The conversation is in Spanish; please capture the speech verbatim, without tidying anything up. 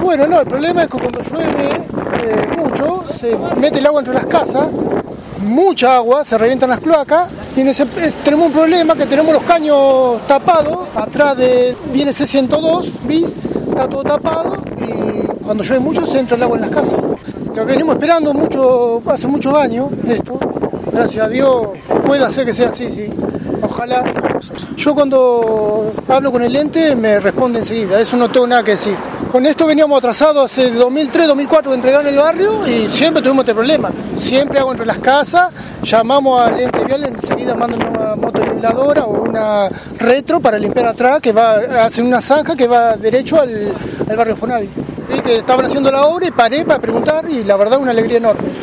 Bueno, no, el problema es que cuando llueve eh, mucho, se mete el agua entre las casas, mucha agua, se revientan las cloacas, y en ese, es, tenemos un problema que tenemos los caños tapados, atrás de viene C ciento dos bis, está todo tapado, y cuando llueve mucho se entra el agua en las casas. Lo que venimos esperando mucho, hace muchos años, esto, gracias a Dios, puede hacer que sea así, sí. Ojalá. Yo cuando hablo con el ente me responde enseguida, eso no tengo nada que decir. Con esto veníamos atrasados hace dos mil tres, dos mil cuatro de entregar en el barrio y siempre tuvimos este problema. Siempre hago entre las casas, llamamos al ente vial, enseguida mandan una motoniveladora o una retro para limpiar atrás, que va a hacer una zanja que va derecho al, al barrio Fonavi. Vi que estaban haciendo la obra y paré para preguntar y la verdad una alegría enorme.